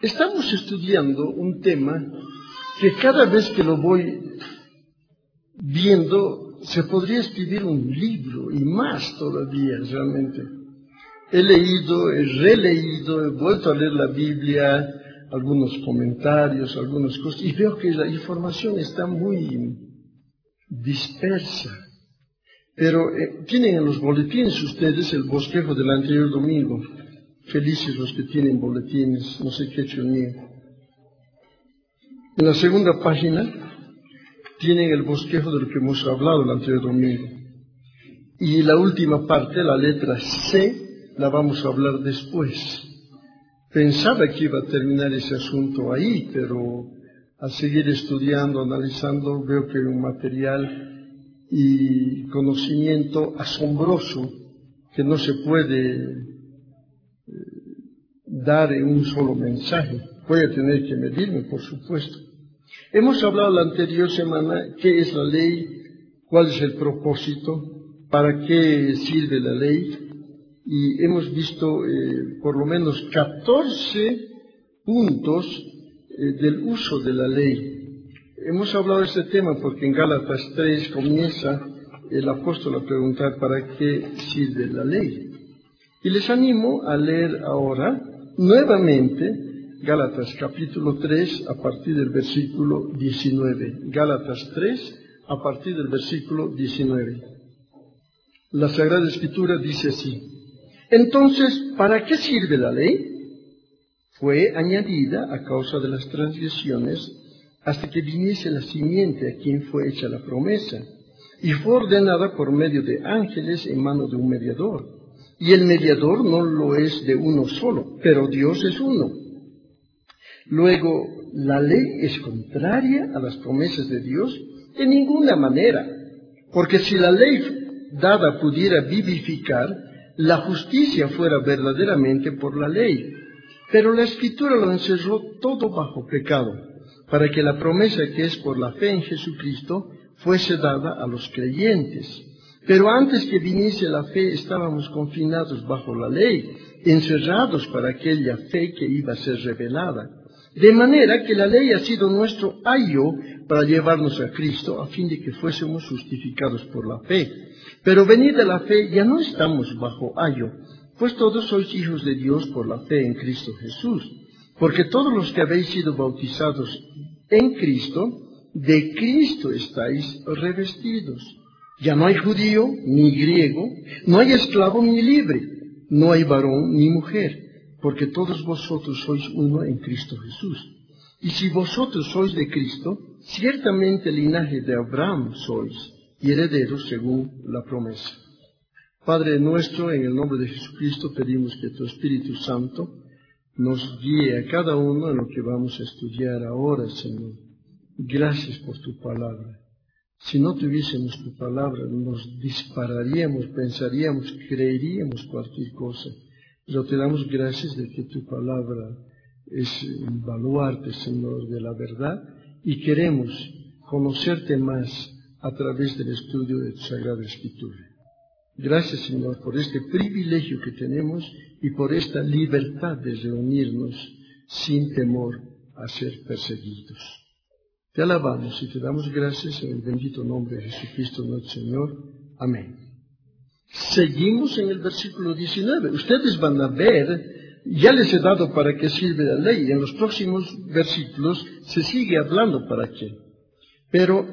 Estamos estudiando un tema que cada vez que lo voy viendo se podría escribir un libro y más todavía realmente. He leído, he releído, he vuelto a leer la Biblia, algunos comentarios, algunas cosas, y veo que la información está muy dispersa. Pero tienen en los boletines ustedes el bosquejo del anterior domingo. Felices los que tienen boletines, no sé qué hecho el mío. En la segunda página tienen el bosquejo de lo que hemos hablado el anterior domingo. Y la última parte, la letra C, la vamos a hablar después. Pensaba que iba a terminar ese asunto ahí, pero al seguir estudiando, analizando, veo que hay un material y conocimiento asombroso que no se puede dar en un solo mensaje. Voy a tener que medirme, por supuesto. Hemos hablado la anterior semana qué es la ley, cuál es el propósito, para qué sirve la ley, y hemos visto por lo menos 14 puntos del uso de la ley. Hemos hablado de este tema porque en Gálatas 3 comienza el apóstol a preguntar para qué sirve la ley. Y les animo a leer ahora nuevamente Gálatas capítulo 3 a partir del versículo 19. Gálatas 3 a partir del versículo 19. La Sagrada Escritura dice así: Entonces, ¿para qué sirve la ley? Fue añadida a causa de las transgresiones hasta que viniese la simiente a quien fue hecha la promesa, y fue ordenada por medio de ángeles en mano de un mediador. Y el mediador no lo es de uno solo, pero Dios es uno. Luego, ¿la ley es contraria a las promesas de Dios? En ninguna manera, porque si la ley dada pudiera vivificar, la justicia fuera verdaderamente por la ley. Pero la Escritura lo encerró todo bajo pecado, para que la promesa que es por la fe en Jesucristo fuese dada a los creyentes. Pero antes que viniese la fe estábamos confinados bajo la ley, encerrados para aquella fe que iba a ser revelada. De manera que la ley ha sido nuestro ayo para llevarnos a Cristo, a fin de que fuésemos justificados por la fe. Pero venida la fe ya no estamos bajo ayo, pues todos sois hijos de Dios por la fe en Cristo Jesús. Porque todos los que habéis sido bautizados en Cristo, de Cristo estáis revestidos. Ya no hay judío ni griego, no hay esclavo ni libre, no hay varón ni mujer, porque todos vosotros sois uno en Cristo Jesús. Y si vosotros sois de Cristo, ciertamente linaje de Abraham sois, y herederos según la promesa. Padre nuestro, en el nombre de Jesucristo pedimos que tu Espíritu Santo nos guíe a cada uno en lo que vamos a estudiar ahora, Señor. Gracias por tu palabra. Si no tuviésemos tu palabra, nos dispararíamos, pensaríamos, creeríamos cualquier cosa. Pero te damos gracias de que tu palabra es un baluarte, Señor, de la verdad, y queremos conocerte más a través del estudio de tu Sagrada Escritura. Gracias, Señor, por este privilegio que tenemos y por esta libertad de reunirnos sin temor a ser perseguidos. Te alabamos y te damos gracias en el bendito nombre de Jesucristo nuestro Señor. Amén. Seguimos en el versículo 19. Ustedes van a ver, ya les he dado para qué sirve la ley. En los próximos versículos se sigue hablando para qué. Pero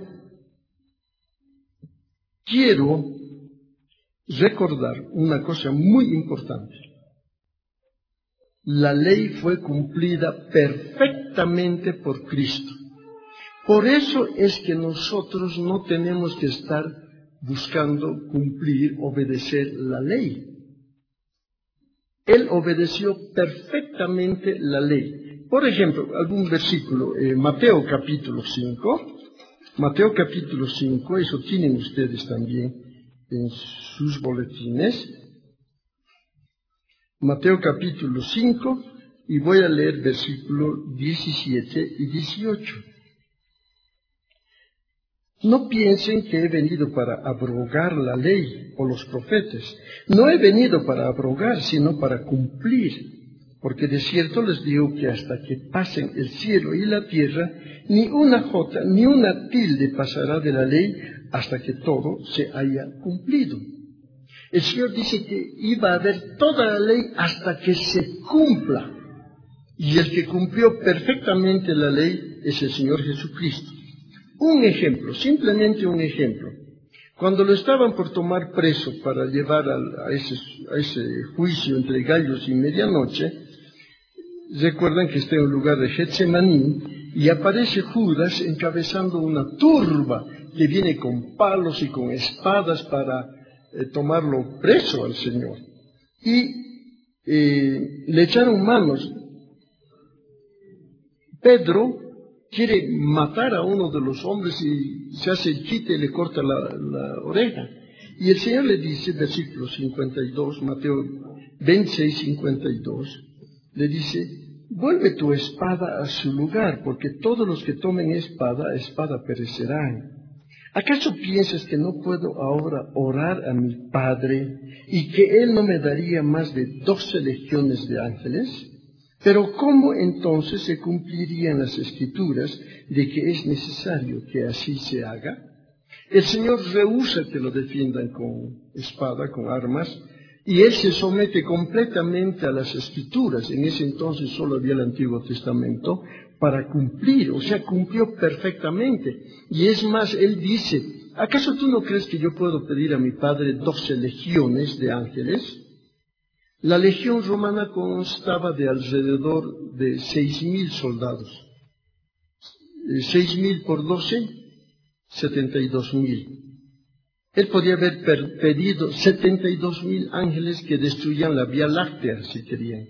quiero recordar una cosa muy importante. La ley fue cumplida perfectamente por Cristo. Por eso es que nosotros no tenemos que estar buscando cumplir, obedecer la ley. Él obedeció perfectamente la ley. Por ejemplo, algún versículo, Mateo capítulo 5. Mateo capítulo 5, eso tienen ustedes también en sus boletines. Mateo capítulo 5, y voy a leer versículos 17 y 18. No piensen que he venido para abrogar la ley o los profetas. No he venido para abrogar, sino para cumplir. Porque de cierto les digo que hasta que pasen el cielo y la tierra, ni una jota ni una tilde pasará de la ley hasta que todo se haya cumplido. El Señor dice que iba a haber toda la ley hasta que se cumpla. Y el que cumplió perfectamente la ley es el Señor Jesucristo. Un ejemplo, simplemente un ejemplo. Cuando lo estaban por tomar preso para llevar a ese juicio entre gallos y medianoche, recuerdan que está en un lugar de Getsemaní y aparece Judas encabezando una turba que viene con palos y con espadas para tomarlo preso al Señor. Y le echaron manos. Pedro quiere matar a uno de los hombres y se hace el quite y le corta la oreja. Y el Señor le dice, versículo 52, Mateo 26, 52, le dice, vuelve tu espada a su lugar, porque todos los que tomen espada, espada perecerán. ¿Acaso piensas que no puedo ahora orar a mi Padre y que Él no me daría más de 12 legiones de ángeles? Pero ¿cómo entonces se cumplirían las Escrituras de que es necesario que así se haga? El Señor rehúsa que lo defiendan con espada, con armas, y Él se somete completamente a las Escrituras. En ese entonces solo había el Antiguo Testamento para cumplir, o sea, cumplió perfectamente. Y es más, Él dice, ¿acaso tú no crees que yo puedo pedir a mi Padre 12 legiones de ángeles? La legión romana constaba de alrededor de 6.000 soldados. 6.000 por 12, 72.000. Él podía haber pedido 72.000 ángeles que destruían la Vía Láctea, si querían.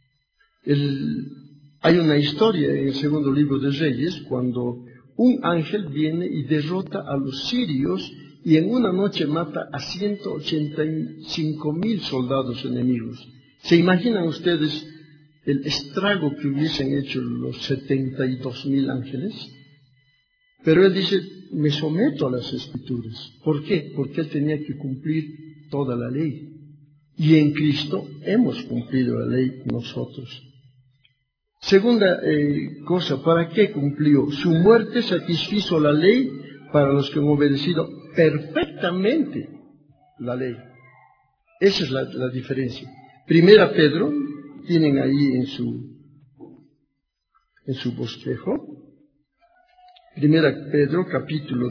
Hay una historia en el segundo libro de Reyes, cuando un ángel viene y derrota a los sirios y en una noche mata a 185.000 soldados enemigos. ¿Se imaginan ustedes el estrago que hubiesen hecho los 72.000 ángeles? Pero él dice, me someto a las Escrituras. ¿Por qué? Porque él tenía que cumplir toda la ley. Y en Cristo hemos cumplido la ley nosotros. Segunda cosa, ¿para qué cumplió? Su muerte satisfizo la ley para los que han obedecido perfectamente la ley. Esa es la diferencia. Primera Pedro, tienen ahí en su bosquejo, Primera Pedro capítulo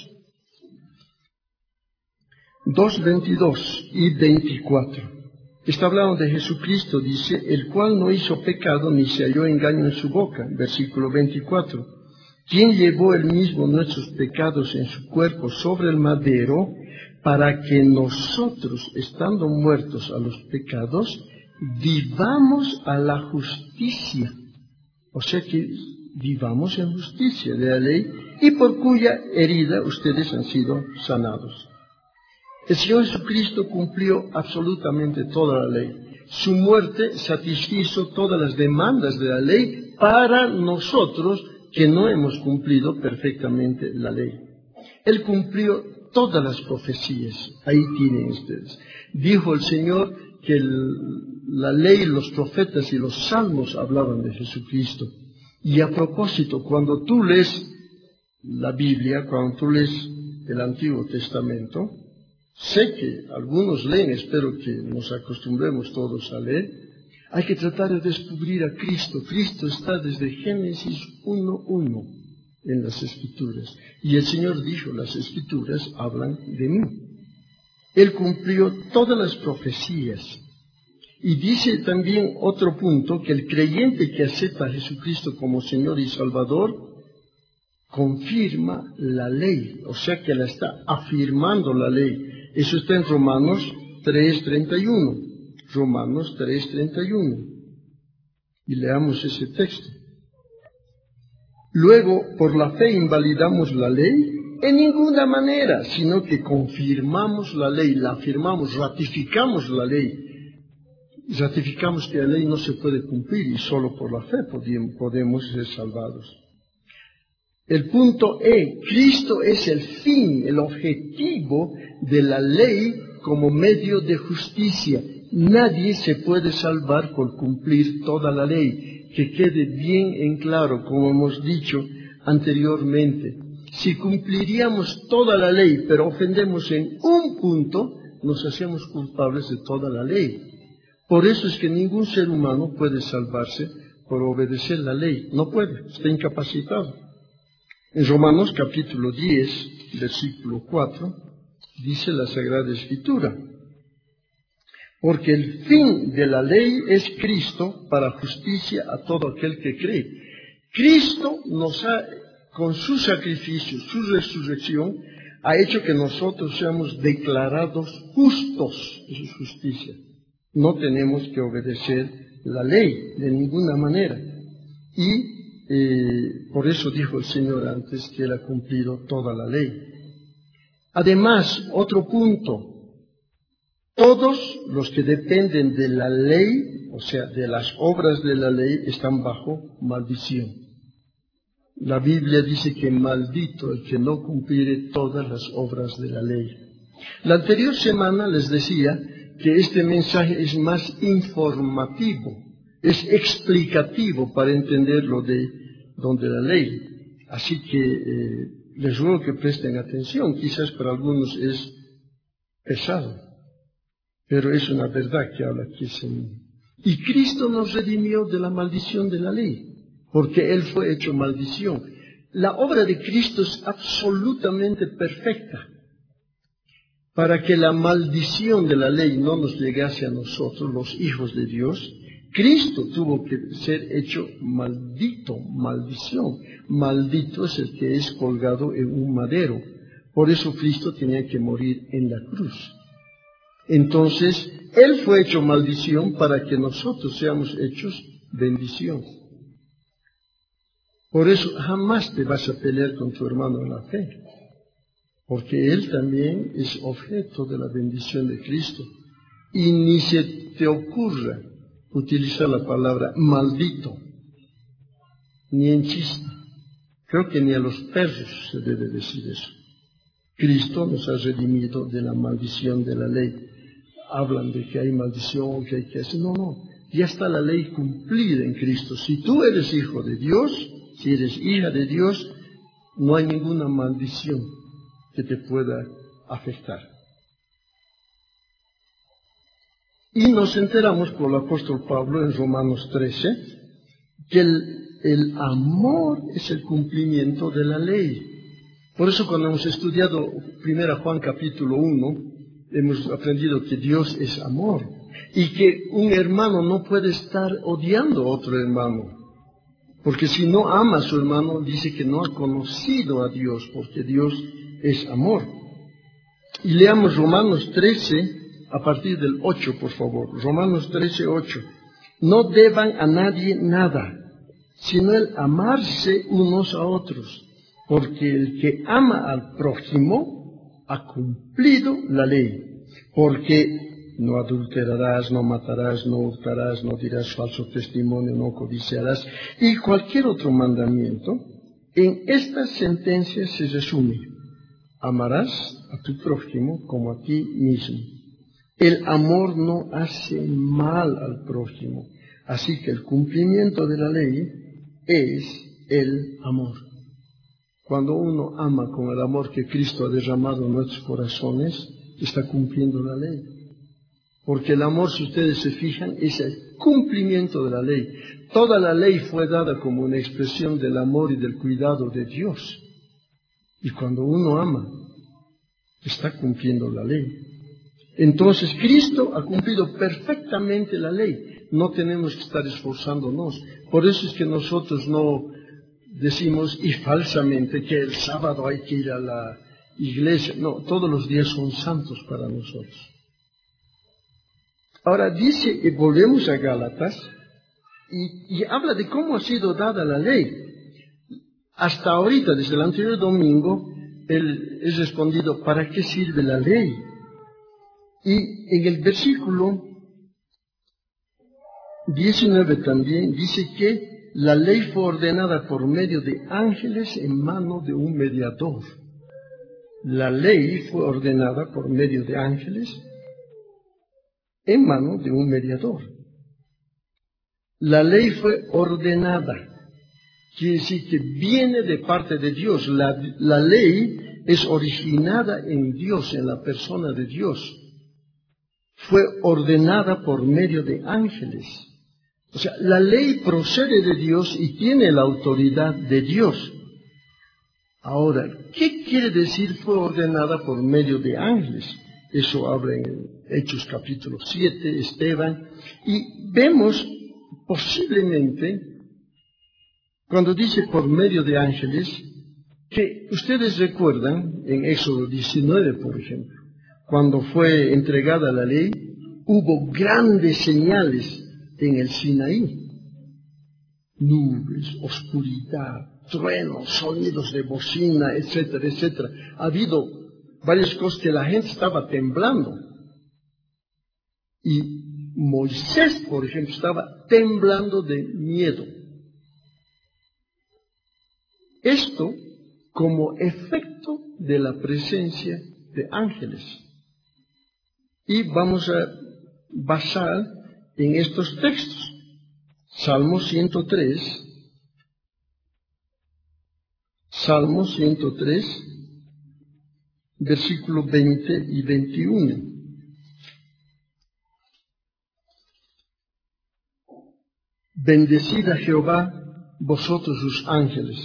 2, 22 y 24. Está hablando de Jesucristo, dice, el cual no hizo pecado ni se halló engaño en su boca. Versículo 24. Quien llevó él mismo nuestros pecados en su cuerpo sobre el madero, para que nosotros, estando muertos a los pecados, vivamos a la justicia. O sea que vivamos en justicia de la ley, y por cuya herida ustedes han sido sanados. El Señor Jesucristo cumplió absolutamente toda la ley. Su muerte satisfizo todas las demandas de la ley para nosotros que no hemos cumplido perfectamente la ley. Él cumplió todas las profecías. Ahí tienen ustedes. Dijo el Señor que la ley, los profetas y los salmos hablaban de Jesucristo. Y a propósito, cuando tú lees la Biblia, cuando tú lees el Antiguo Testamento, sé que algunos leen, espero que nos acostumbremos todos a leer, hay que tratar de descubrir a Cristo. Cristo está desde Génesis 1:1 en las Escrituras. Y el Señor dijo, las Escrituras hablan de mí. Él cumplió todas las profecías. Y dice también otro punto, que el creyente que acepta a Jesucristo como Señor y Salvador, confirma la ley, o sea que la está afirmando la ley. Eso está en Romanos 3:31. Romanos 3:31. Y leamos ese texto. Luego, por la fe invalidamos la ley, en ninguna manera, sino que confirmamos la ley, la afirmamos, ratificamos la ley. Ratificamos que la ley no se puede cumplir y solo por la fe podemos ser salvados. El punto Cristo es el fin, el objetivo de la ley como medio de justicia. nadie se puede salvar por cumplir toda la ley. Que quede bien en claro, como hemos dicho anteriormente. Si cumpliríamos toda la ley, pero ofendemos en un punto, nos hacemos culpables de toda la ley. Por eso es que ningún ser humano puede salvarse por obedecer la ley. No puede, está incapacitado. En Romanos capítulo 10, versículo 4, dice la Sagrada Escritura: porque el fin de la ley es Cristo para justicia a todo aquel que cree. Cristo nos ha, con su sacrificio, su resurrección, ha hecho que nosotros seamos declarados justos. Eso es justicia. No tenemos que obedecer la ley de ninguna manera. Y por eso dijo el Señor antes que Él ha cumplido toda la ley. Además, otro punto: todos los que dependen de la ley, o sea, de las obras de la ley, están bajo maldición. La Biblia dice que maldito el que no cumpliere todas las obras de la ley. La anterior semana les decía que este mensaje es más informativo, es explicativo para entender lo de la ley. Así que les ruego que presten atención. Quizás para algunos es pesado, pero es una verdad que habla aquí el Señor. Y Cristo nos redimió de la maldición de la ley, porque Él fue hecho maldición. La obra de Cristo es absolutamente perfecta. Para que la maldición de la ley no nos llegase a nosotros, los hijos de Dios, Cristo tuvo que ser hecho maldito, maldición. Maldito es el que es colgado en un madero. Por eso Cristo tenía que morir en la cruz. Entonces, Él fue hecho maldición para que nosotros seamos hechos bendición. Por eso jamás te vas a pelear con tu hermano en la fe, porque él también es objeto de la bendición de Cristo. Y ni se te ocurra utilizar la palabra maldito, ni en chiste. Creo que ni a los perros se debe decir eso. Cristo nos ha redimido de la maldición de la ley. Hablan de que hay maldición, que hay que hacer. No, ya está la ley cumplida en Cristo. Si tú eres hijo de Dios, si eres hija de Dios, no hay ninguna maldición que te pueda afectar. Y nos enteramos por el apóstol Pablo en Romanos 13 que el amor es el cumplimiento de la ley. Por eso cuando hemos estudiado 1 Juan capítulo 1, hemos aprendido que Dios es amor y que un hermano no puede estar odiando a otro hermano. Porque si no ama a su hermano, dice que no ha conocido a Dios, porque Dios es amor. Y leamos Romanos 13, a partir del 8, por favor. Romanos 13, 8. No deban a nadie nada, sino el amarse unos a otros, porque el que ama al prójimo ha cumplido la ley. Porque no adulterarás, no matarás, no hurtarás, no dirás falso testimonio, no codiciarás, y cualquier otro mandamiento. En esta sentencia se resume: amarás a tu prójimo como a ti mismo. El amor no hace mal al prójimo, así que el cumplimiento de la ley es el amor. Cuando uno ama con el amor que Cristo ha derramado en nuestros corazones, está cumpliendo la ley. Porque el amor, si ustedes se fijan, es el cumplimiento de la ley. Toda la ley fue dada como una expresión del amor y del cuidado de Dios. Y cuando uno ama, está cumpliendo la ley. Entonces, Cristo ha cumplido perfectamente la ley. No tenemos que estar esforzándonos. Por eso es que nosotros no decimos, y falsamente, que el sábado hay que ir a la iglesia. No, todos los días son santos para nosotros. Ahora dice, y volvemos a Gálatas, y habla de cómo ha sido dada la ley. Hasta ahorita, desde el anterior domingo, él ha respondido, ¿para qué sirve la ley? Y en el versículo 19 también dice que la ley fue ordenada por medio de ángeles en mano de un mediador. La ley fue ordenada por medio de ángeles en mano de un mediador. La ley fue ordenada, quiere decir que viene de parte de Dios. La ley es originada en Dios, en la persona de Dios. Fue ordenada por medio de ángeles. O sea, la ley procede de Dios y tiene la autoridad de Dios. Ahora, ¿qué quiere decir fue ordenada por medio de ángeles? Eso habla en Hechos capítulo 7, Esteban, y vemos posiblemente, cuando dice por medio de ángeles, que ustedes recuerdan en Éxodo 19, por ejemplo, cuando fue entregada la ley, hubo grandes señales en el Sinaí. Nubes, oscuridad, truenos, sonidos de bocina, etcétera, etcétera. Ha habido varias cosas que la gente estaba temblando. Y Moisés, por ejemplo, estaba temblando de miedo. Esto como efecto de la presencia de ángeles. Y vamos a basar en estos textos. Salmo 103, versículos 20 y 21. Bendecid a Jehová, vosotros sus ángeles,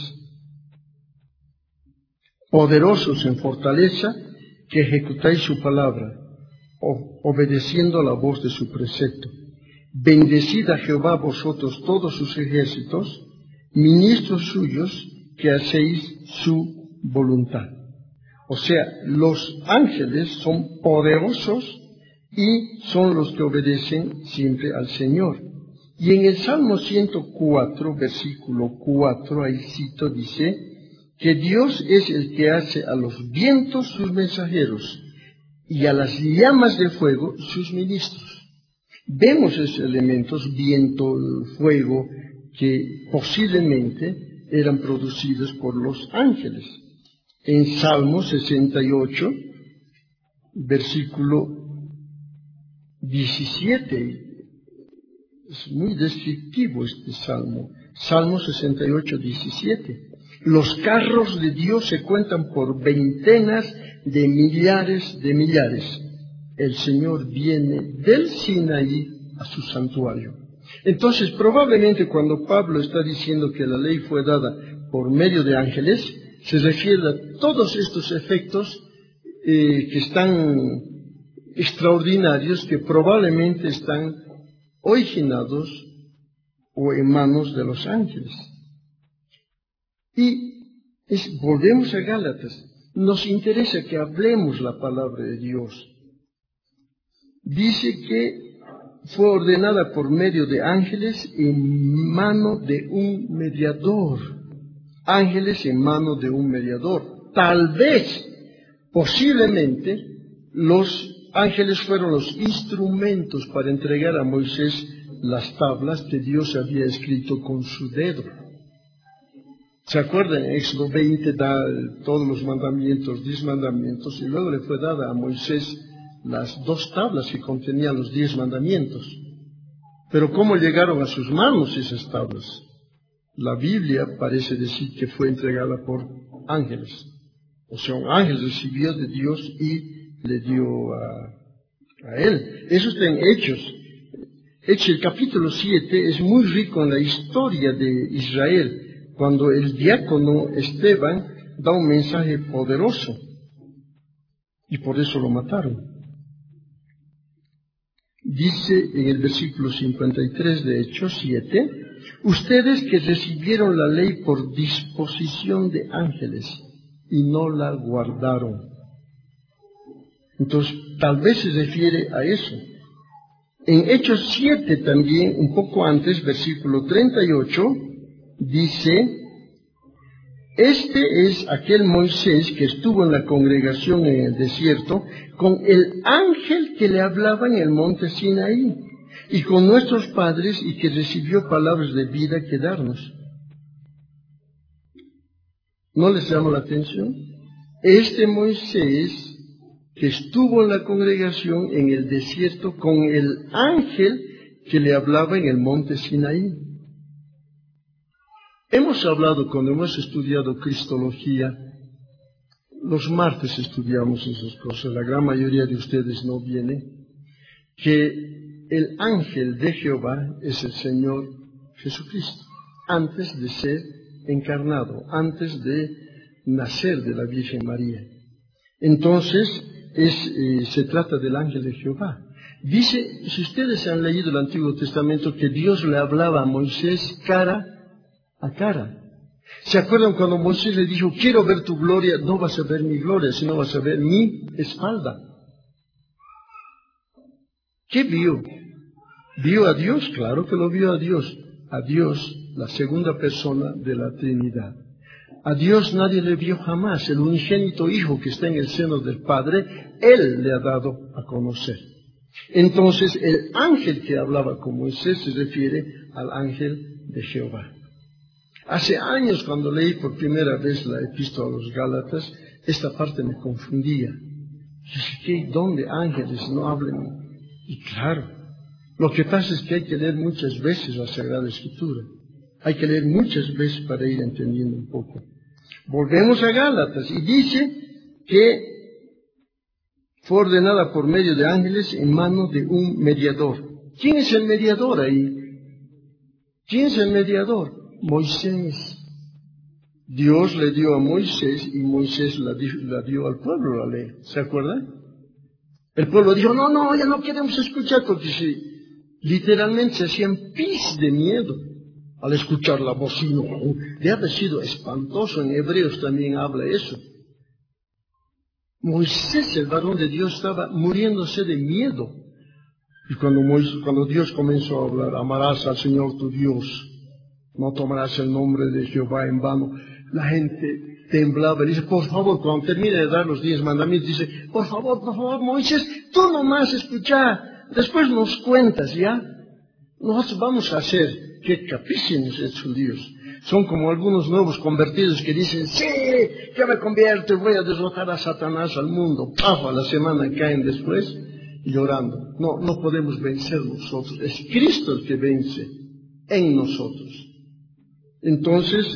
poderosos en fortaleza, que ejecutáis su palabra, obedeciendo a la voz de su precepto. Bendecid a Jehová vosotros todos sus ejércitos, ministros suyos, que hacéis su voluntad. O sea, los ángeles son poderosos y son los que obedecen siempre al Señor. Y en el Salmo 104, versículo 4, ahí cito, dice que Dios es el que hace a los vientos sus mensajeros y a las llamas de fuego sus ministros. Vemos esos elementos, viento, fuego, que posiblemente eran producidos por los ángeles. En Salmo 68, versículo 17, es muy descriptivo este salmo. Salmo 68, 17. Los carros de Dios se cuentan por veintenas de millares de millares. El Señor viene del Sinaí a su santuario. Entonces, probablemente cuando Pablo está diciendo que la ley fue dada por medio de ángeles, se refiere a todos estos efectos que están extraordinarios, que probablemente están originados o en manos de los ángeles. Y volvemos a Gálatas. Nos interesa que hablemos la palabra de Dios. Dice que fue ordenada por medio de ángeles en mano de un mediador. Ángeles en mano de un mediador. Tal vez, posiblemente, los ángeles fueron los instrumentos para entregar a Moisés las tablas que Dios había escrito con su dedo. ¿Se acuerdan? En Éxodo 20 da todos los mandamientos, 10 mandamientos, y luego le fue dada a Moisés las 2 tablas que contenían los 10 mandamientos. Pero ¿cómo llegaron a sus manos esas tablas? La Biblia parece decir que fue entregada por ángeles. O sea, un ángel recibió de Dios y le dio a él. Eso está en Hechos. Hechos, el capítulo 7 es muy rico en la historia de Israel, cuando el diácono Esteban da un mensaje poderoso. Y por eso lo mataron. Dice en el versículo 53 de Hechos 7, ustedes que recibieron la ley por disposición de ángeles y no la guardaron. Entonces, tal vez se refiere a eso. En Hechos 7 también, un poco antes, versículo 38, dice, este es aquel Moisés que estuvo en la congregación en el desierto con el ángel que le hablaba en el monte Sinaí y con nuestros padres y que recibió palabras de vida que darnos. ¿No les llama la atención? Este Moisés que estuvo en la congregación en el desierto con el ángel que le hablaba en el monte Sinaí. Hemos hablado, cuando hemos estudiado Cristología, los martes estudiamos esas cosas, la gran mayoría de ustedes no vienen, que el ángel de Jehová es el Señor Jesucristo, antes de ser encarnado, antes de nacer de la Virgen María. Entonces, se trata del ángel de Jehová. Dice, si ustedes han leído el Antiguo Testamento, que Dios le hablaba a Moisés cara a cara. ¿Se acuerdan cuando Moisés le dijo, quiero ver tu gloria? No vas a ver mi gloria, sino vas a ver mi espalda. ¿Qué vio? ¿Vio a Dios? Claro que lo vio a Dios. A Dios, la segunda persona de la Trinidad. A Dios nadie le vio jamás. El unigénito Hijo que está en el seno del Padre, Él le ha dado a conocer. Entonces, el ángel que hablaba con Moisés se refiere al ángel de Jehová. Hace años, cuando leí por primera vez la epístola a los Gálatas, esta parte me confundía. Dije, ¿qué? ¿Dónde ángeles no hablan? Y claro, lo que pasa es que hay que leer muchas veces la Sagrada Escritura. Hay que leer muchas veces para ir entendiendo un poco. Volvemos a Gálatas y dice que fue ordenada por medio de ángeles en mano de un mediador. ¿Quién es el mediador ahí? ¿Quién es el mediador? Moisés. Dios le dio a Moisés y Moisés la dio al pueblo la ley. ¿Se acuerdan? El pueblo dijo, no, ya no queremos escuchar, porque literalmente se hacían pis de miedo al escuchar la bocina. De haber sido espantoso, en Hebreos también habla eso. Moisés, el varón de Dios, estaba muriéndose de miedo. Y cuando Dios comenzó a hablar, amarás al Señor tu Dios, no tomarás el nombre de Jehová en vano, la gente temblaba y dice, por favor, cuando termine de dar los 10 mandamientos, dice, por favor, Moisés, tú nomás escucha, después nos cuentas, ¿ya? Nosotros vamos a hacer, qué capísimos estos judíos. Son como algunos nuevos convertidos que dicen, sí, yo me convierto y voy a derrotar a Satanás al mundo. ¡Paf! A la semana caen después llorando. No podemos vencer nosotros. Es Cristo el que vence en nosotros. Entonces,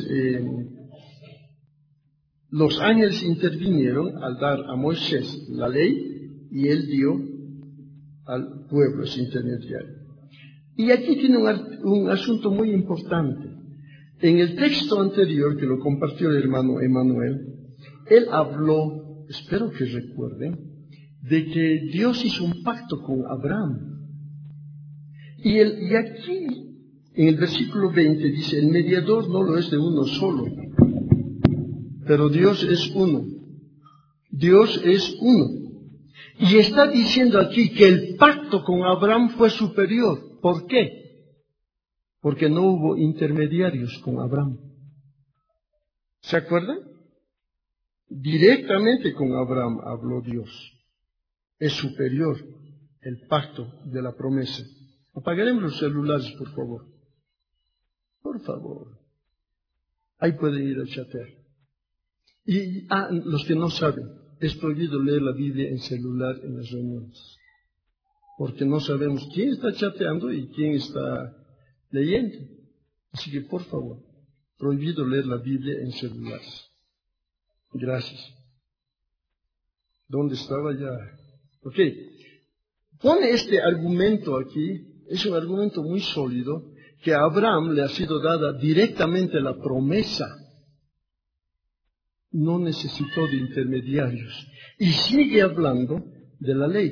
los ángeles intervinieron al dar a Moisés la ley y él dio al pueblo ese intermediario. Y aquí tiene un asunto muy importante. En el texto anterior que lo compartió el hermano Emanuel, él habló, espero que recuerden, de que Dios hizo un pacto con Abraham. Y aquí, en el versículo 20, dice, el mediador no lo es de uno solo, pero Dios es uno. Dios es uno. Y está diciendo aquí que el pacto con Abraham fue superior. ¿Por qué? Porque no hubo intermediarios con Abraham. ¿Se acuerdan? Directamente con Abraham habló Dios. Es superior el pacto de la promesa. Apagaremos los celulares, por favor. Por favor. Ahí pueden ir a chatear. Y los que no saben, es prohibido leer la Biblia en celular en las reuniones. Porque no sabemos quién está chateando y quién está leyendo. Así que, por favor, prohibido leer la Biblia en celulares. Gracias. ¿Dónde estaba ya? Ok. Pone este argumento aquí, es un argumento muy sólido, que a Abraham le ha sido dada directamente la promesa. No necesitó de intermediarios. Y sigue hablando de la ley,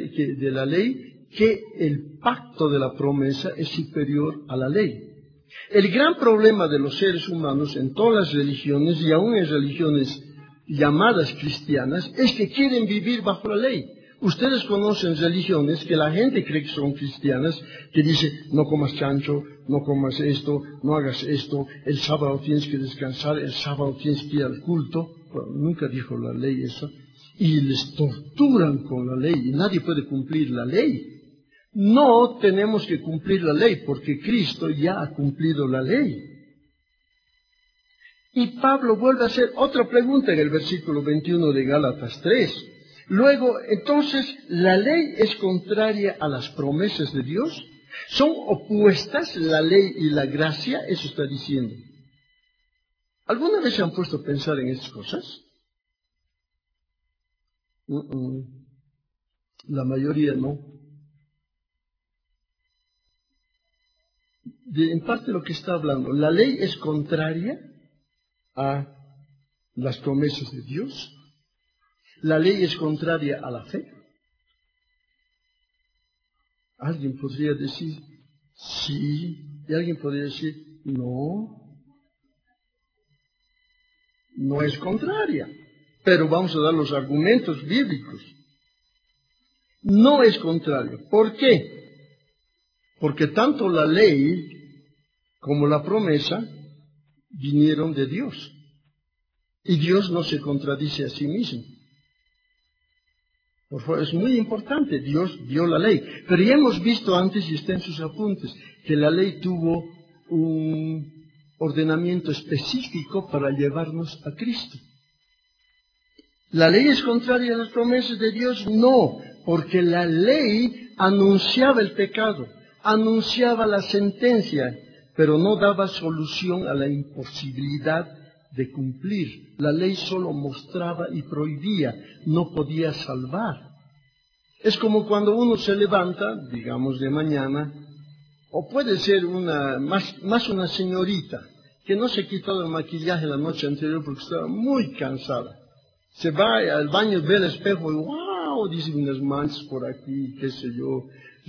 que el pacto de la promesa es superior a la ley. El gran problema de los seres humanos en todas las religiones, y aún en religiones llamadas cristianas, es que quieren vivir bajo la ley. Ustedes conocen religiones que la gente cree que son cristianas, que dice, no comas chancho, no comas esto, no hagas esto, el sábado tienes que descansar, el sábado tienes que ir al culto. Bueno, nunca dijo la ley eso. Y les torturan con la ley, y nadie puede cumplir la ley. No tenemos que cumplir la ley, porque Cristo ya ha cumplido la ley. Y Pablo vuelve a hacer otra pregunta en el versículo 21 de Gálatas 3. Luego, entonces, ¿la ley es contraria a las promesas de Dios? ¿Son opuestas la ley y la gracia? Eso está diciendo. ¿Alguna vez se han puesto a pensar en estas cosas? La mayoría no. En parte lo que está hablando, ¿la ley es contraria a las promesas de Dios? ¿La ley es contraria a la fe? Alguien podría decir sí, y alguien podría decir no, no es contraria. Pero vamos a dar los argumentos bíblicos. No es contrario. ¿Por qué? Porque tanto la ley como la promesa vinieron de Dios. Y Dios no se contradice a sí mismo. Por favor, es muy importante, Dios dio la ley. Pero ya hemos visto antes, y está en sus apuntes, que la ley tuvo un ordenamiento específico para llevarnos a Cristo. ¿La ley es contraria a las promesas de Dios? No, porque la ley anunciaba el pecado, anunciaba la sentencia, pero no daba solución a la imposibilidad de cumplir. La ley solo mostraba y prohibía, no podía salvar. Es como cuando uno se levanta, digamos de mañana, o puede ser más una señorita que no se quitó el maquillaje la noche anterior porque estaba muy cansada. Se va al baño, ve el espejo y ¡wow! Dice unas manchas por aquí, qué sé yo.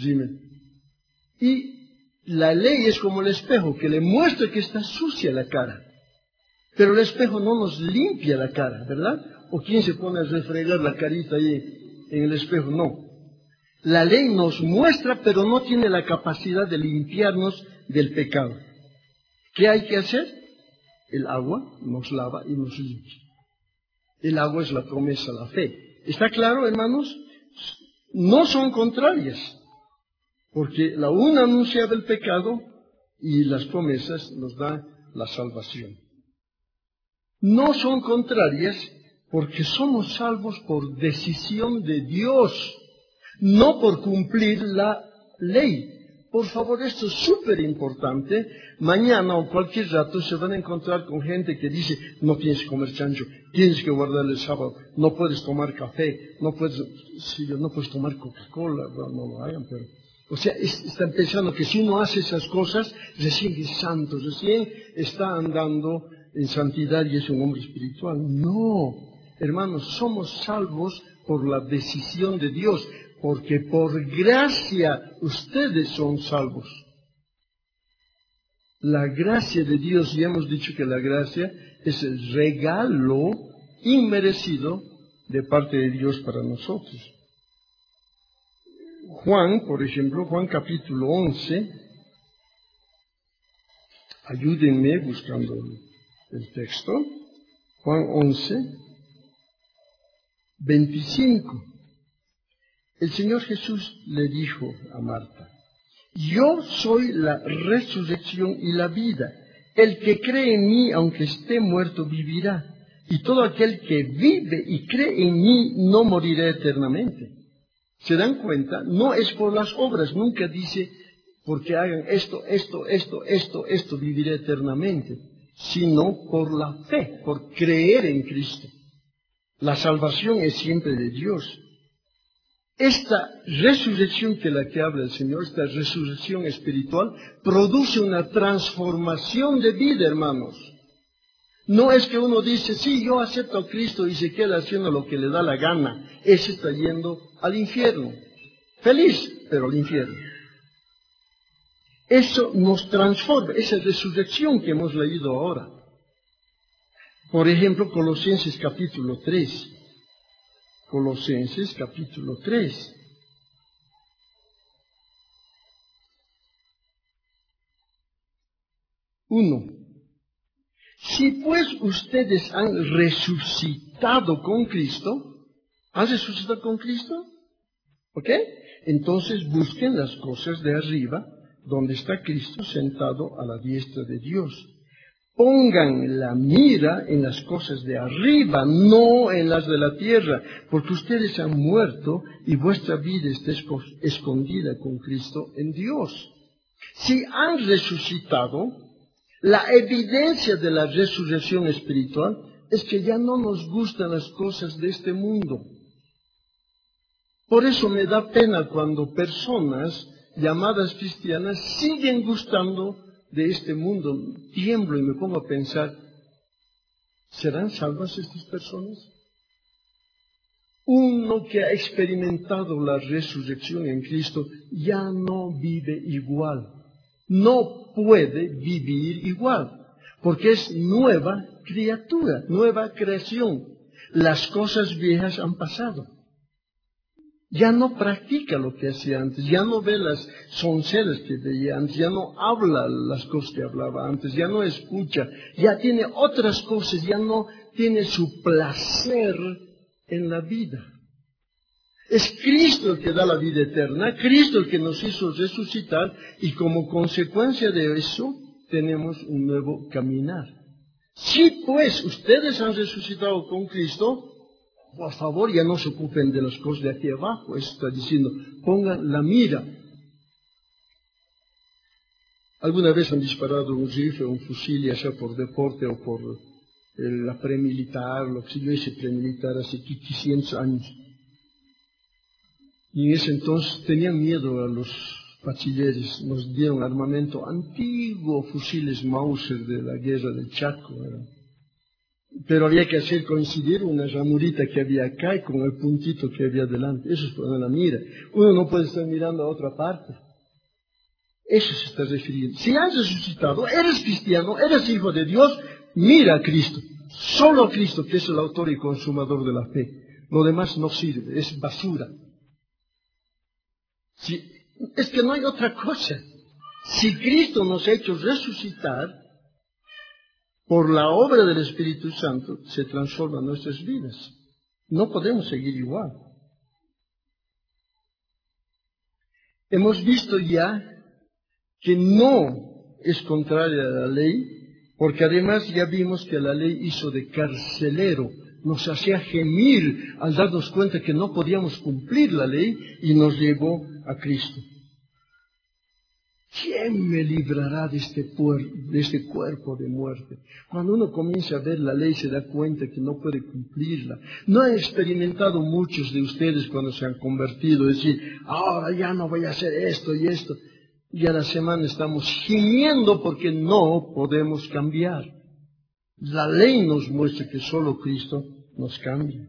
Y la ley es como el espejo, que le muestra que está sucia la cara. Pero el espejo no nos limpia la cara, ¿verdad? ¿O quién se pone a refregar la carita ahí en el espejo? No. La ley nos muestra, pero no tiene la capacidad de limpiarnos del pecado. ¿Qué hay que hacer? El agua nos lava y nos limpia. El agua es la promesa, la fe. ¿Está claro, hermanos? No son contrarias, porque la una anunciaba el pecado y las promesas nos dan la salvación. No son contrarias porque somos salvos por decisión de Dios, no por cumplir la ley. Por favor, esto es súper importante. Mañana o cualquier rato se van a encontrar con gente que dice, no tienes que comer chancho, tienes que guardar el sábado, no puedes tomar café, no puedes tomar Coca-Cola. Bueno, no lo hagan, pero... O sea, están pensando que si uno hace esas cosas, recién es santo, recién está andando en santidad y es un hombre espiritual. No, hermanos, somos salvos por la decisión de Dios, porque por gracia ustedes son salvos. La gracia de Dios, ya hemos dicho que la gracia es el regalo inmerecido de parte de Dios para nosotros. Juan, por ejemplo, Juan capítulo 11, ayúdenme buscando el texto, Juan 11, 25. El Señor Jesús le dijo a Marta, yo soy la resurrección y la vida. El que cree en mí, aunque esté muerto, vivirá. Y todo aquel que vive y cree en mí no morirá eternamente. ¿Se dan cuenta? No es por las obras, nunca dice, porque hagan esto, viviré eternamente, sino por la fe, por creer en Cristo. La salvación es siempre de Dios. Esta resurrección que la que habla el Señor, esta resurrección espiritual, produce una transformación de vida, hermanos. No es que uno dice, sí, yo acepto a Cristo y se queda haciendo lo que le da la gana. Ese está yendo al infierno. Feliz, pero al infierno. Eso nos transforma, esa resurrección que hemos leído ahora. Por ejemplo, Colosenses capítulo 3. Colosenses capítulo 3. Si pues ustedes han resucitado con Cristo, ¿han resucitado con Cristo? ¿Ok? Entonces busquen las cosas de arriba, donde está Cristo sentado a la diestra de Dios. Pongan la mira en las cosas de arriba, no en las de la tierra, porque ustedes han muerto y vuestra vida está escondida con Cristo en Dios. Si han resucitado, la evidencia de la resurrección espiritual es que ya no nos gustan las cosas de este mundo. Por eso me da pena cuando personas llamadas cristianas siguen gustando de este mundo. Tiemblo y me pongo a pensar, ¿serán salvas estas personas? Uno que ha experimentado la resurrección en Cristo ya no vive igual. No puede vivir igual, porque es nueva criatura, nueva creación. Las cosas viejas han pasado. Ya no practica lo que hacía antes, ya no ve las sonceras que veía antes, ya no habla las cosas que hablaba antes, ya no escucha, ya tiene otras cosas, ya no tiene su placer en la vida. Es Cristo el que da la vida eterna, Cristo el que nos hizo resucitar y como consecuencia de eso tenemos un nuevo caminar. Si pues ustedes han resucitado con Cristo, por favor, ya no se ocupen de las cosas de aquí abajo. Eso está diciendo, pongan la mira. ¿Alguna vez han disparado un rifle o un fusil, ya sea por deporte o por la premilitar? Lo que yo hice premilitar hace 500 años. Y en ese entonces tenían miedo a los bachilleres. Nos dieron armamento antiguo, fusiles Mauser de la guerra del Chaco. Pero había que hacer coincidir una ranurita que había acá y con el puntito que había delante. Eso es poner la mira. Uno no puede estar mirando a otra parte. Eso se está refiriendo. Si has resucitado, eres cristiano, eres hijo de Dios, mira a Cristo. Solo a Cristo, que es el autor y consumador de la fe. Lo demás no sirve, es basura. Es que no hay otra cosa. Si Cristo nos ha hecho resucitar, por la obra del Espíritu Santo se transforman nuestras vidas. No podemos seguir igual. Hemos visto ya que no es contraria a la ley, porque además ya vimos que la ley hizo de carcelero, nos hacía gemir al darnos cuenta que no podíamos cumplir la ley y nos llevó a Cristo. ¿Quién me librará de este cuerpo de muerte? Cuando uno comienza a ver la ley se da cuenta que no puede cumplirla. No he experimentado muchos de ustedes cuando se han convertido, decir, ahora ya no voy a hacer esto y esto. Y a la semana estamos gimiendo porque no podemos cambiar. La ley nos muestra que solo Cristo nos cambia.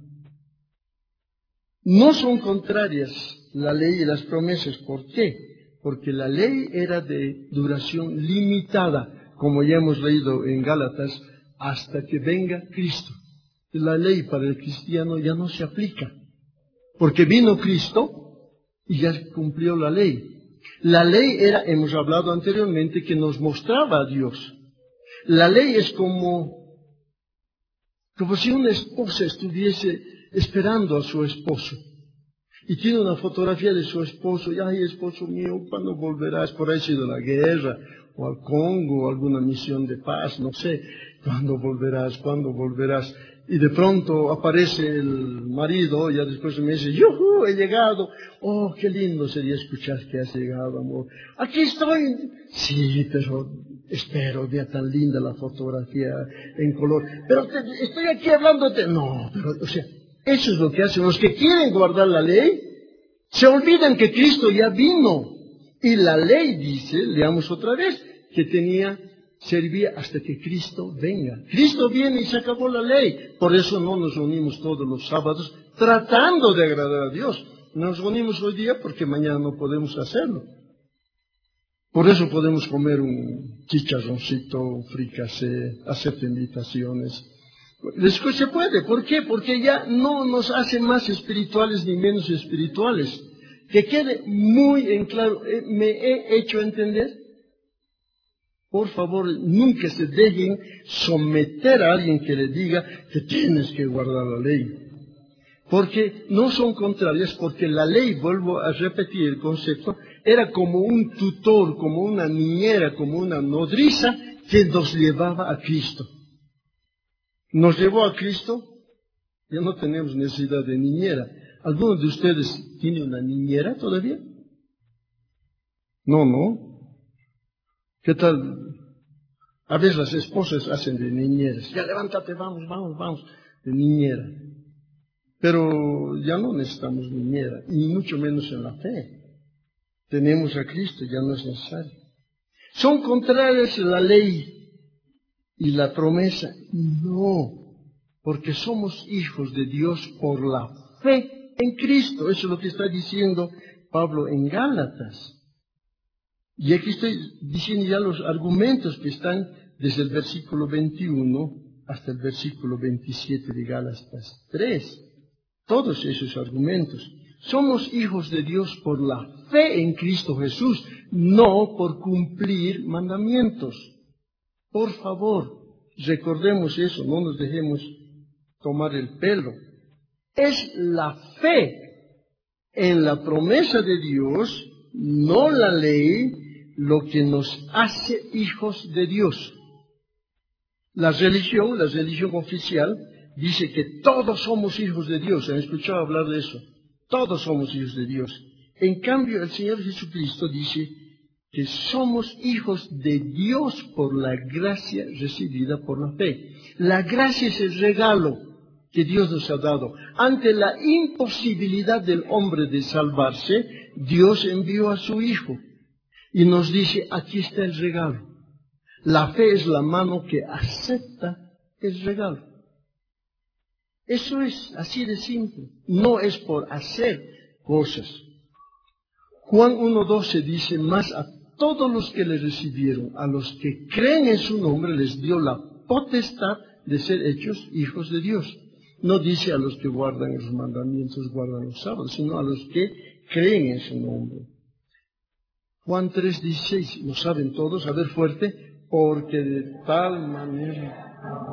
No son contrarias la ley y las promesas. ¿Por qué? Porque la ley era de duración limitada, como ya hemos leído en Gálatas, hasta que venga Cristo. La ley para el cristiano ya no se aplica, porque vino Cristo y ya cumplió la ley. La ley era, hemos hablado anteriormente, que nos mostraba a Dios. La ley es como si una esposa estuviese esperando a su esposo. Y tiene una fotografía de su esposo, y ay, esposo mío, ¿cuándo volverás? Por ahí ha sido la guerra, o al Congo, o alguna misión de paz, no sé. ¿Cuándo volverás? ¿Cuándo volverás? Y de pronto aparece el marido, ya después me dice, ¡yujú! He llegado. Oh, qué lindo sería escuchar que has llegado, amor. Aquí estoy. Sí, pero espero, vea tan linda la fotografía en color. Pero estoy aquí hablándote. No, pero, eso es lo que hacen los que quieren guardar la ley. Se olvidan que Cristo ya vino. Y la ley dice, leamos otra vez, que servía hasta que Cristo venga. Cristo viene y se acabó la ley. Por eso no nos reunimos todos los sábados tratando de agradar a Dios. Nos reunimos hoy día porque mañana no podemos hacerlo. Por eso podemos comer un chicharroncito, un fricasé, hacer invitaciones. Después se puede. ¿Por qué? Porque ya no nos hace más espirituales ni menos espirituales. Que quede muy en claro. ¿Me he hecho entender? Por favor, nunca se dejen someter a alguien que le diga que tienes que guardar la ley. Porque no son contrarias, porque la ley, vuelvo a repetir el concepto, era como un tutor, como una niñera, como una nodriza que nos llevaba a Cristo. Nos llevó a Cristo, ya no tenemos necesidad de niñera. ¿Alguno de ustedes tiene una niñera todavía? No. ¿Qué tal? A veces las esposas hacen de niñeras. Ya levántate, vamos, de niñera. Pero ya no necesitamos niñera, y mucho menos en la fe. Tenemos a Cristo, ya no es necesario. ¿Son contrarias la ley y la promesa? No, porque somos hijos de Dios por la fe en Cristo. Eso es lo que está diciendo Pablo en Gálatas. Y aquí estoy diciendo ya los argumentos que están desde el versículo 21 hasta el versículo 27 de Gálatas 3. Todos esos argumentos. Somos hijos de Dios por la fe en Cristo Jesús, no por cumplir mandamientos. Por favor, recordemos eso, no nos dejemos tomar el pelo. Es la fe en la promesa de Dios, no la ley, lo que nos hace hijos de Dios. La religión oficial, dice que todos somos hijos de Dios. ¿Han escuchado hablar de eso? Todos somos hijos de Dios. En cambio, el Señor Jesucristo dice que somos hijos de Dios por la gracia recibida por la fe. La gracia es el regalo que Dios nos ha dado. Ante la imposibilidad del hombre de salvarse, Dios envió a su Hijo y nos dice, aquí está el regalo. La fe es la mano que acepta el regalo. Eso es así de simple. No es por hacer cosas. Juan 1:12 dice, mas a todos los que le recibieron, a los que creen en su nombre, les dio la potestad de ser hechos hijos de Dios. No dice a los que guardan los mandamientos, guardan los sábados, sino a los que creen en su nombre. Juan 3:16, lo saben todos, a ver fuerte, porque de tal manera...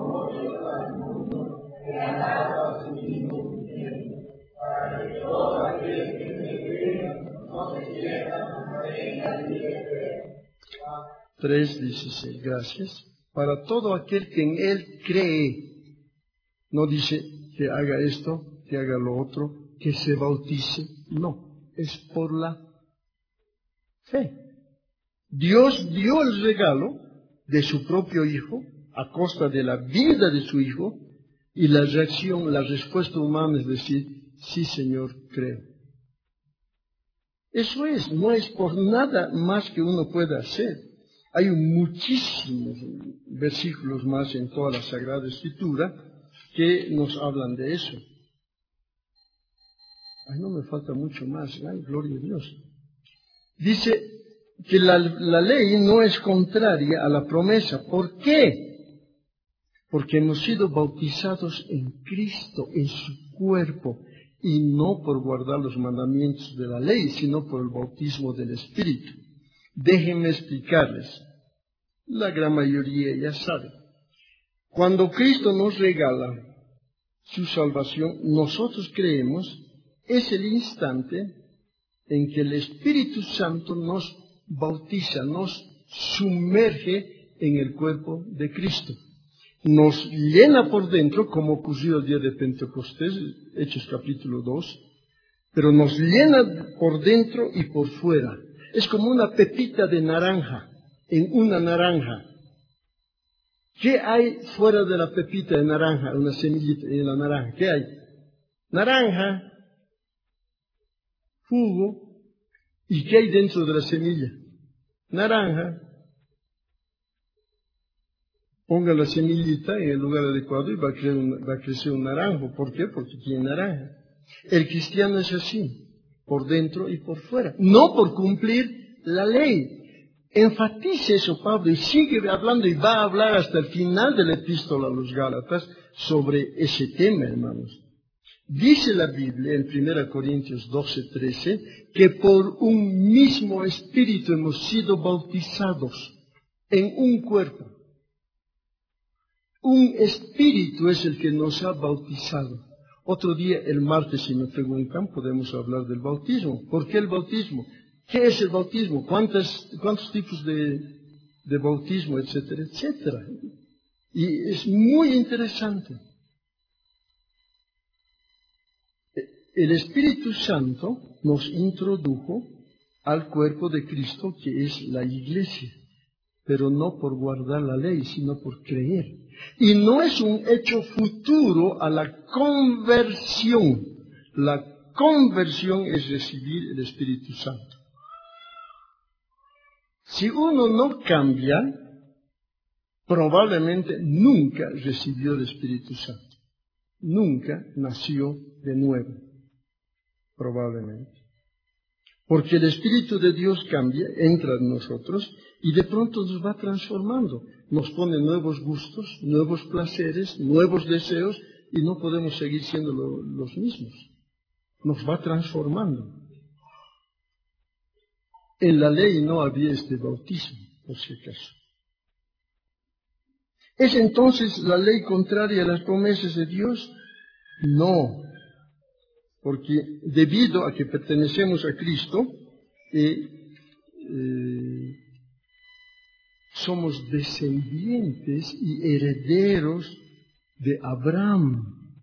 3:16, gracias. Para todo aquel que en Él cree, no dice que haga esto, que haga lo otro, que se bautice, no, es por la fe. Dios dio el regalo de su propio Hijo a costa de la vida de su Hijo, y la reacción, la respuesta humana es decir, sí Señor, creo. Eso es, no es por nada más que uno pueda hacer. Hay muchísimos versículos más en toda la Sagrada Escritura que nos hablan de eso. Ay, no me falta mucho más, ay, gloria a Dios. Dice que la ley no es contraria a la promesa. ¿Por qué? Porque hemos sido bautizados en Cristo, en su cuerpo, y no por guardar los mandamientos de la ley, sino por el bautismo del Espíritu. Déjenme explicarles. La gran mayoría ya sabe. Cuando Cristo nos regala su salvación, nosotros creemos, es el instante en que el Espíritu Santo nos bautiza, nos sumerge en el cuerpo de Cristo. Nos llena por dentro, como ocurrió el día de Pentecostés, Hechos capítulo 2, pero nos llena por dentro y por fuera. Es como una pepita de naranja en una naranja. ¿Qué hay fuera de la pepita de naranja, una semillita en la naranja? ¿Qué hay? Naranja, jugo, ¿y qué hay dentro de la semilla? Naranja. Ponga la semillita en el lugar adecuado y va a crecer un naranjo. ¿Por qué? Porque tiene naranja. El cristiano es así, por dentro y por fuera. No por cumplir la ley. Enfatiza eso Pablo y sigue hablando y va a hablar hasta el final de la epístola a los Gálatas sobre ese tema, hermanos. Dice la Biblia en 1 Corintios 12:13 que por un mismo espíritu hemos sido bautizados en un cuerpo. Un espíritu es el que nos ha bautizado. Otro día, el martes, si me preguntan, podemos hablar del bautismo. ¿Por qué el bautismo? ¿Qué es el bautismo? ¿Cuántos tipos de de bautismo, etcétera, etcétera. Y es muy interesante. El Espíritu Santo nos introdujo al cuerpo de Cristo, que es la iglesia, pero no por guardar la ley, sino por creer. Y no es un hecho futuro a la conversión. La conversión es recibir el Espíritu Santo. Si uno no cambia, probablemente nunca recibió el Espíritu Santo. Nunca nació de nuevo, probablemente. Porque el Espíritu de Dios cambia, entra en nosotros y de pronto nos va transformando. Nos pone nuevos gustos, nuevos placeres, nuevos deseos y no podemos seguir siendo los mismos. Nos va transformando. En la ley no había este bautismo, por si acaso. ¿Es entonces la ley contraria a las promesas de Dios? No. Porque debido a que pertenecemos a Cristo, somos descendientes y herederos de Abraham.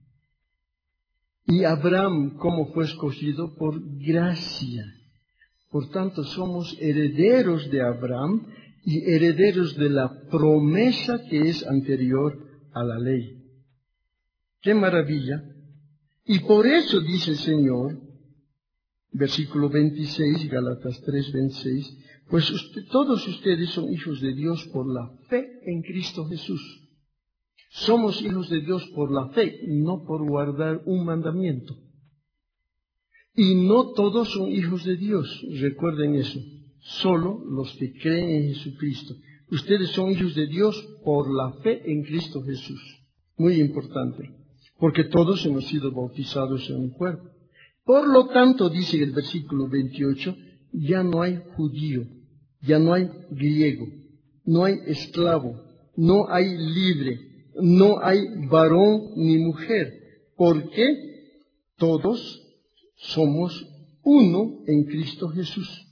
Y Abraham, ¿cómo fue escogido? Por gracia. Por tanto, somos herederos de Abraham y herederos de la promesa que es anterior a la ley. ¡Qué maravilla! Y por eso dice el Señor, versículo 26, Gálatas 3:26, pues todos ustedes son hijos de Dios por la fe en Cristo Jesús. Somos hijos de Dios por la fe, no por guardar un mandamiento. Y no todos son hijos de Dios, recuerden eso, solo los que creen en Jesucristo. Ustedes son hijos de Dios por la fe en Cristo Jesús. Muy importante. Porque todos hemos sido bautizados en un cuerpo. Por lo tanto, dice el versículo 28, ya no hay judío, ya no hay griego, no hay esclavo, no hay libre, no hay varón ni mujer, porque todos somos uno en Cristo Jesús.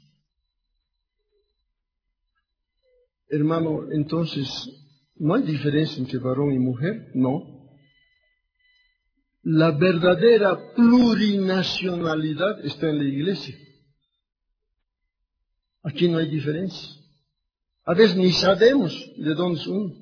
Hermano, entonces, ¿no hay diferencia entre varón y mujer? No. La verdadera plurinacionalidad está en la iglesia. Aquí no hay diferencia. A veces ni sabemos de dónde es uno.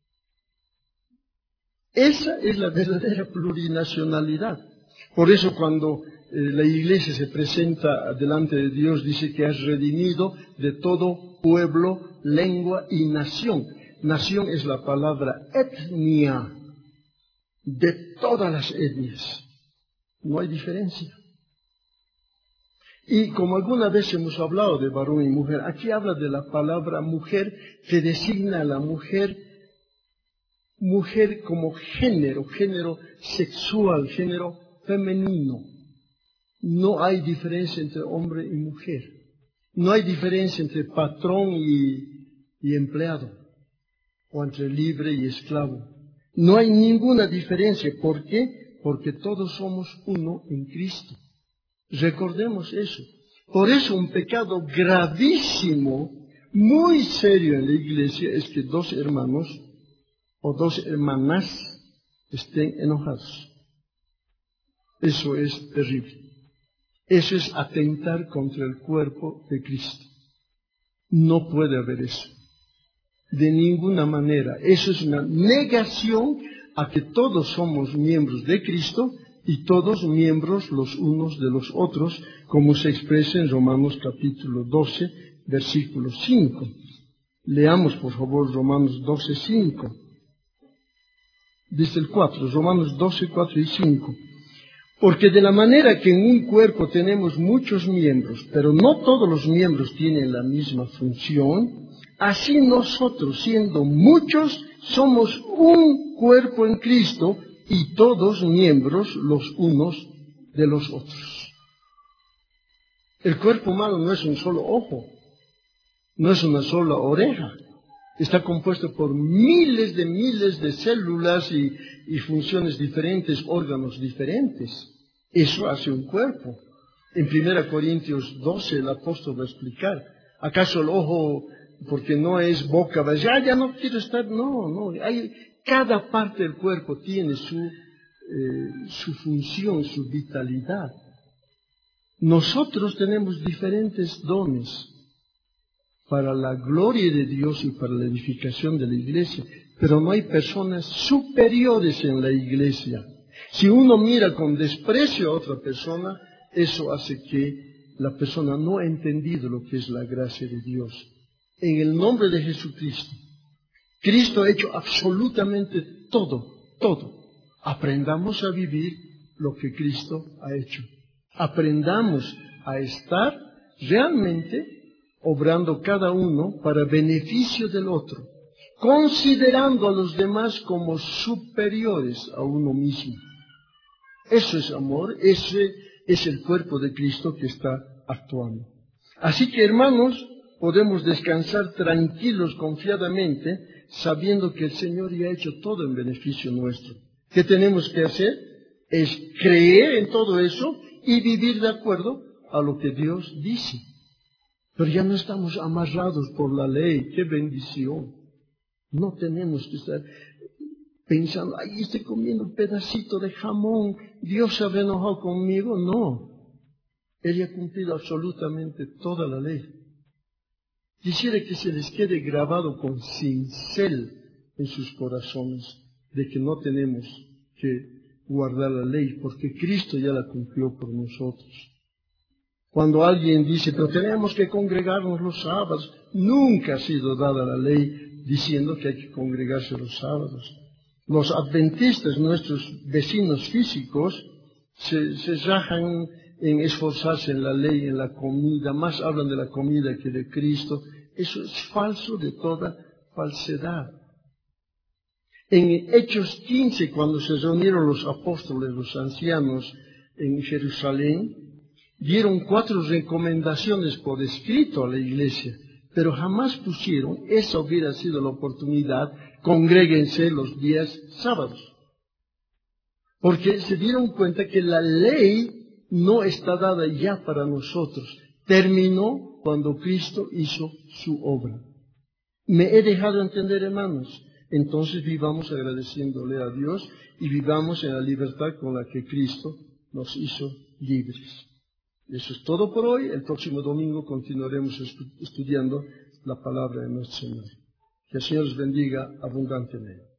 Esa es la verdadera plurinacionalidad. Por eso cuando la iglesia se presenta delante de Dios, dice que es redimido de todo pueblo, lengua y nación. Nación es la palabra etnia. De todas las etnias. No hay diferencia. Y como alguna vez hemos hablado de varón y mujer, aquí habla de la palabra mujer que designa a la mujer como género sexual, género femenino. No hay diferencia entre hombre y mujer. No hay diferencia entre patrón y empleado, o entre libre y esclavo. No hay ninguna diferencia. ¿Por qué? Porque todos somos uno en Cristo. Recordemos eso. Por eso un pecado gravísimo, muy serio en la iglesia, es que dos hermanos o dos hermanas estén enojados. Eso es terrible. Eso es atentar contra el cuerpo de Cristo. No puede haber eso. De ninguna manera. Eso es una negación a que todos somos miembros de Cristo y todos miembros los unos de los otros, como se expresa en Romanos capítulo 12, versículo 5. Leamos, por favor, Romanos 12, 5. Dice el 4, Romanos 12, 4 y 5. Porque de la manera que en un cuerpo tenemos muchos miembros, pero no todos los miembros tienen la misma función, así nosotros, siendo muchos, somos un cuerpo en Cristo y todos miembros los unos de los otros. El cuerpo humano no es un solo ojo, no es una sola oreja. Está compuesto por miles de células y funciones diferentes, órganos diferentes. Eso hace un cuerpo. En 1 Corintios 12 el apóstol va a explicar. ¿Acaso el ojo porque no es boca vacía, ya no quiero estar, no, cada parte del cuerpo tiene su función, su vitalidad. Nosotros tenemos diferentes dones para la gloria de Dios y para la edificación de la iglesia, pero no hay personas superiores en la iglesia. Si uno mira con desprecio a otra persona, eso hace que la persona no ha entendido lo que es la gracia de Dios. En el nombre de Jesucristo, Cristo ha hecho absolutamente todo. Aprendamos a vivir lo que Cristo ha hecho. Aprendamos a estar realmente obrando cada uno para beneficio del otro, considerando a los demás como superiores a uno mismo. Eso es amor, ese es el cuerpo de Cristo que está actuando. Así que, hermanos, podemos descansar tranquilos, confiadamente, sabiendo que el Señor ya ha hecho todo en beneficio nuestro. ¿Qué tenemos que hacer? Es creer en todo eso y vivir de acuerdo a lo que Dios dice. Pero ya no estamos amarrados por la ley. ¡Qué bendición! No tenemos que estar pensando, ay, estoy comiendo un pedacito de jamón, Dios se habrá enojado conmigo. No. Él ha cumplido absolutamente toda la ley. Quisiera que se les quede grabado con cincel en sus corazones de que no tenemos que guardar la ley, porque Cristo ya la cumplió por nosotros. Cuando alguien dice, pero tenemos que congregarnos los sábados, nunca ha sido dada la ley diciendo que hay que congregarse los sábados. Los adventistas, nuestros vecinos físicos, se rajan en esforzarse en la ley, en la comida, más hablan de la comida que de Cristo. Eso es falso de toda falsedad. En Hechos 15, cuando se reunieron los apóstoles, los ancianos en Jerusalén, dieron 4 recomendaciones por escrito a la iglesia, pero jamás pusieron, esa hubiera sido la oportunidad, congréguense los días sábados. Porque se dieron cuenta que la ley no está dada ya para nosotros. Terminó cuando Cristo hizo su obra. ¿Me he dejado entender, hermanos? Entonces vivamos agradeciéndole a Dios y vivamos en la libertad con la que Cristo nos hizo libres. Eso es todo por hoy. El próximo domingo continuaremos estudiando la palabra de nuestro Señor. Que el Señor les bendiga abundantemente.